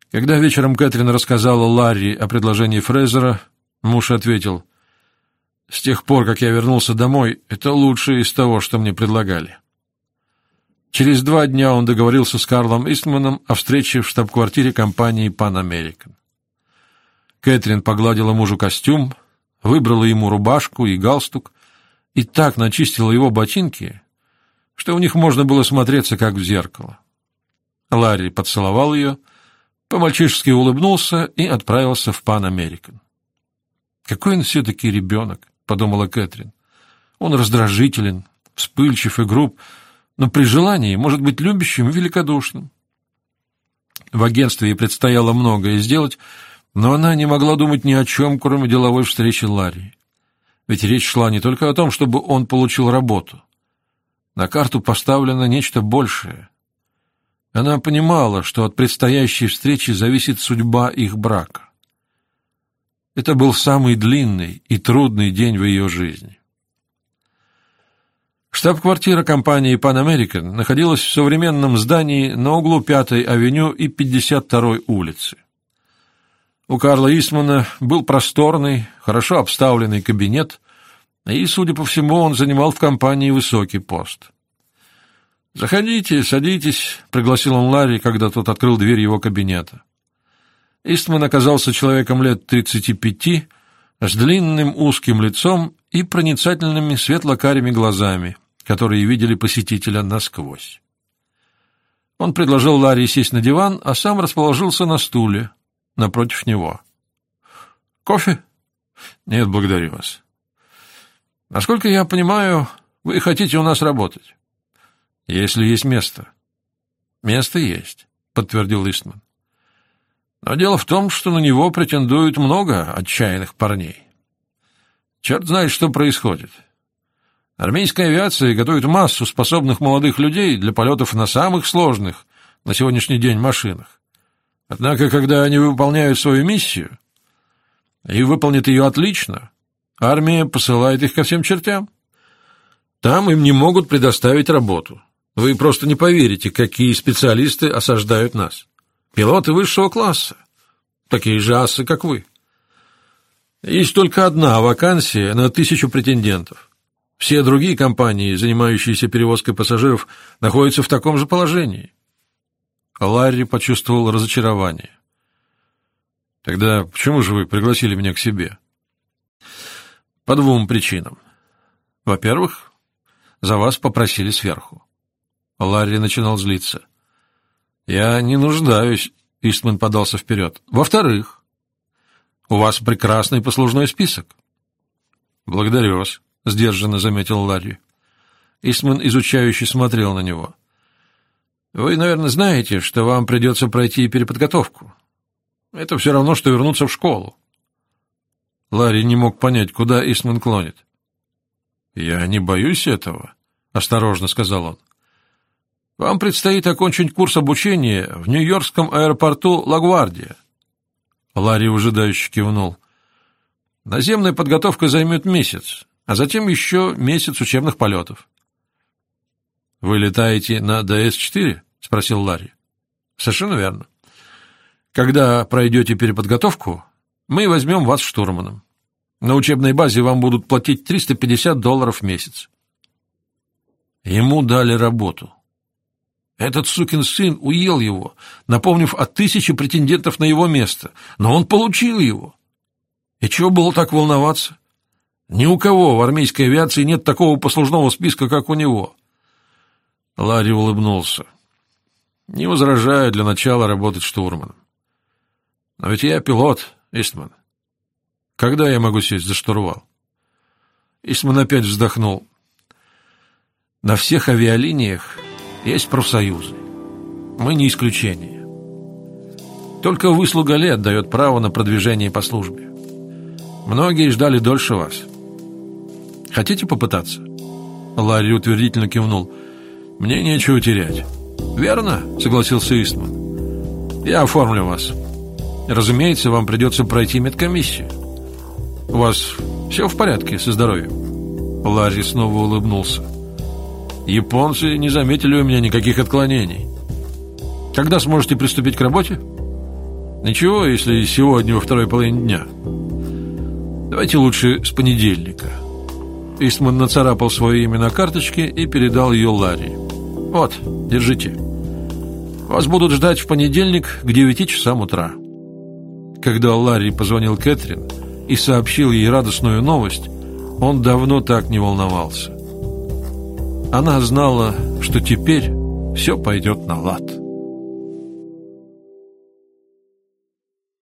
Когда вечером Кэтрин рассказала Ларри о предложении Фрейзера, муж ответил: «С тех пор, как я вернулся домой, это лучшее из того, что мне предлагали». Через 2 дня он договорился с Карлом Истманом о встрече в штаб-квартире компании Pan American. Кэтрин погладила мужу костюм, выбрала ему рубашку и галстук и так начистила его ботинки, что у них можно было смотреться, как в зеркало. Ларри поцеловал ее, по-мальчишески улыбнулся и отправился в Pan American. «Какой он все-таки ребенок», — подумала Кэтрин. «Он раздражителен, вспыльчив и груб, но при желании может быть любящим и великодушным». В агентстве ей предстояло многое сделать, но она не могла думать ни о чем, кроме деловой встречи Ларри. Ведь речь шла не только о том, чтобы он получил работу. На карту поставлено нечто большее. Она понимала, что от предстоящей встречи зависит судьба их брака. Это был самый длинный и трудный день в ее жизни. Штаб-квартира компании Pan American находилась в современном здании на углу 5-й авеню и 52-й улицы. У Карла Истмана был просторный, хорошо обставленный кабинет, и, судя по всему, он занимал в компании высокий пост. «Заходите, садитесь», — пригласил он Ларри, когда тот открыл дверь его кабинета. Истман оказался человеком лет 35, с длинным узким лицом и проницательными светло-карими глазами, которые видели посетителя насквозь. Он предложил Ларри сесть на диван, а сам расположился на стуле напротив него. «Кофе?» «Нет, благодарю вас». «Насколько я понимаю, вы хотите у нас работать?» «Если есть место». «Место есть», — подтвердил Истман. «Но дело в том, что на него претендуют много отчаянных парней. Черт знает, что происходит. Армейская авиация готовит массу способных молодых людей для полетов на самых сложных на сегодняшний день машинах. Однако, когда они выполняют свою миссию, и выполнят ее отлично, армия посылает их ко всем чертям. Там им не могут предоставить работу. Вы просто не поверите, какие специалисты осаждают нас. Пилоты высшего класса, такие же асы, как вы. Есть только одна вакансия на 1000 претендентов. Все другие компании, занимающиеся перевозкой пассажиров, находятся в таком же положении». Ларри почувствовал разочарование. «Тогда почему же вы пригласили меня к себе?» «По 2 причинам. Во-первых, за вас попросили сверху». Ларри начинал злиться. «Я не нуждаюсь», — Истман подался вперед. «Во-вторых, у вас прекрасный послужной список». «Благодарю вас», — сдержанно заметил Ларри. Истман изучающе смотрел на него. «Вы, наверное, знаете, что вам придется пройти переподготовку. Это все равно, что вернуться в школу». Ларри не мог понять, куда Истман клонит. «Я не боюсь этого», — осторожно сказал он. «Вам предстоит окончить курс обучения в нью-йоркском аэропорту Ла-Гвардия». Ларри выжидающе кивнул. «Наземная подготовка займет месяц, а затем еще месяц учебных полетов». «Вы летаете на ДС-4?» — спросил Ларри. «Совершенно верно. Когда пройдете переподготовку, мы возьмем вас штурманом. На учебной базе вам будут платить $350 в месяц». Ему дали работу. Этот сукин сын уел его, напомнив о 1000 претендентов на его место, но он получил его. И чего было так волноваться? Ни у кого в армейской авиации нет такого послужного списка, как у него. Ларри улыбнулся. «Не возражаю для начала работать штурманом. Но ведь я пилот, Истман. Когда я могу сесть за штурвал?» Истман опять вздохнул. «На всех авиалиниях есть профсоюзы. Мы не исключение. Только выслуга лет дает право на продвижение по службе. Многие ждали дольше вас. Хотите попытаться?» Ларри утвердительно кивнул. «Мне нечего терять». «Верно», — согласился Истман. «Я оформлю вас. Разумеется, вам придется пройти медкомиссию. У вас все в порядке со здоровьем?» Ларри снова улыбнулся. «Японцы не заметили у меня никаких отклонений. Когда сможете приступить к работе?» Ничего, если сегодня во второй половине дня. Давайте лучше с понедельника. Истман нацарапал свое имя на карточке и передал ее Ларри. Вот, держите. Вас будут ждать в понедельник к 9 часам утра. Когда Ларри позвонил Кэтрин и сообщил ей радостную новость, он давно так не волновался. Она знала, что теперь все пойдет на лад.